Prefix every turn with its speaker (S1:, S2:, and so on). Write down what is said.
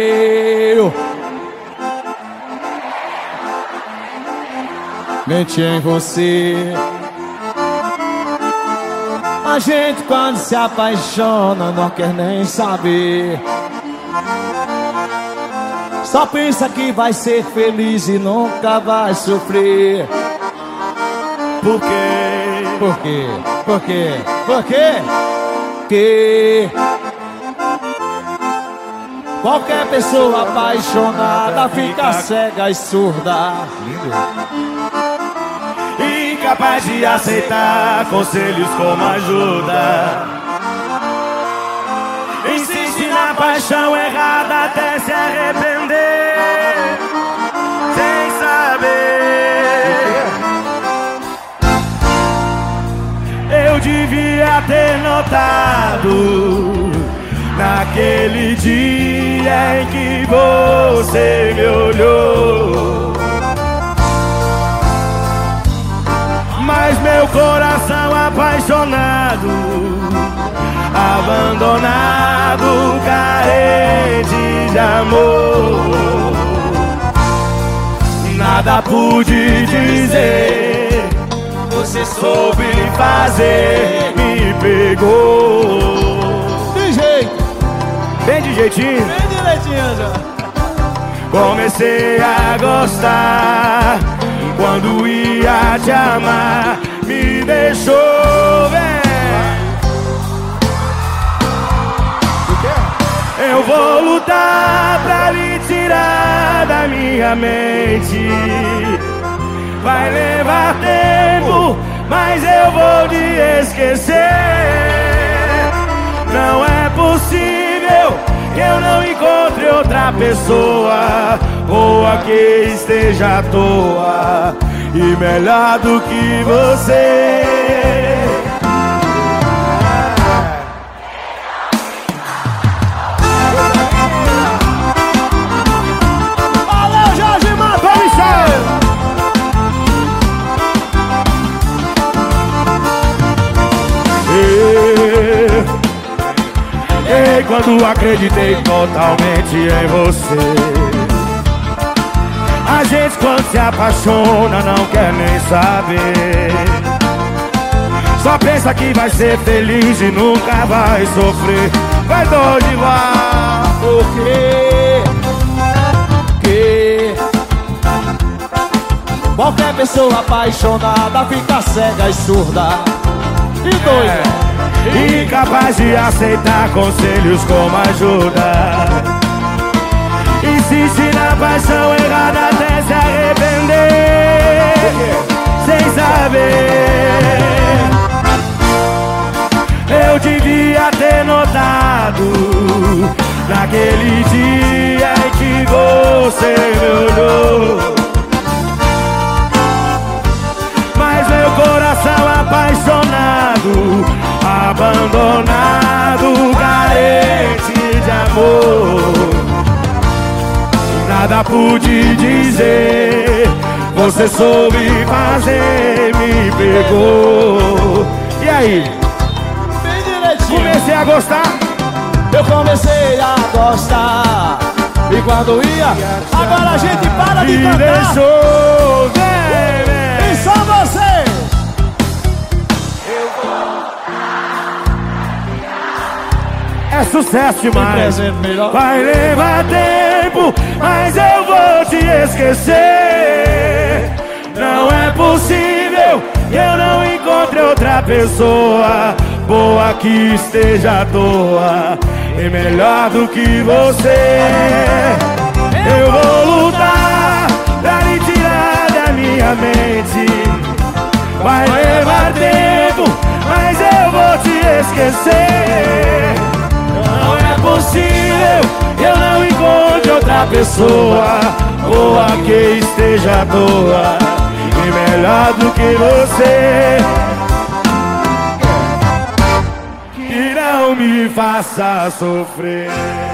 S1: eu menti em você. A gente quando se apaixona não quer nem saber. Só pensa que vai ser feliz e nunca vai sofrer. Por quê? Por quê? Por quê? Por quê? Que qualquer pessoa apaixonada fica cega e surda,
S2: incapaz de aceitar conselhos como ajuda. Insiste na paixão errada até se arrepender, sem saber. Eu devia ter notado naquele dia em que você me olhou. Mas meu coração apaixonado, abandonado, carente de amor, nada pude dizer, você soube fazer, me pegou.
S1: de jeito,
S2: Bem de jeitinho,
S1: bem direitinho já.
S2: Comecei a gostar, quando ia te amar, me deixou ver. Eu vou lutar pra lhe tirar da minha mente. Vai levar tempo, mas eu vou te esquecer. Não é possível que eu não encontre outra pessoa, boa que esteja à toa e melhor do que você.
S1: Valeu, Jorge Matheus!
S2: E quando acreditei totalmente em você. A gente quando se apaixona não quer nem saber. Só pensa que vai ser feliz e nunca vai sofrer. Vai doido, vai.
S1: Por quê? Que qualquer pessoa apaixonada fica cega e surda e doida,
S2: incapaz de aceitar conselhos como ajuda. Insiste na paixão errada até se arrepender, sem saber. Eu devia ter notado naquele dia em que você me olhou. Mas meu coração apaixonado, abandonado, carente de amor, nada pude dizer, você soube fazer, me pegou. E aí?
S1: bem direitinho.
S2: Comecei a gostar.
S1: Eu comecei a gostar e quando ia, agora a gente para de
S2: Me
S1: cantar.
S2: deixou ver.
S1: E só você.
S2: É sucesso
S1: Tem
S2: demais.
S1: presente melhor.
S2: Vai levar tempo, mas eu vou te esquecer. Não é possível que eu não encontre outra pessoa, boa que esteja à toa e melhor do que você. Eu vou lutar pra lhe tirar da minha mente. Vai levar tempo, mas eu vou te esquecer. Não é possível que eu não encontre outra pessoa, boa que esteja à toa e melhor do que você, que não me faça sofrer.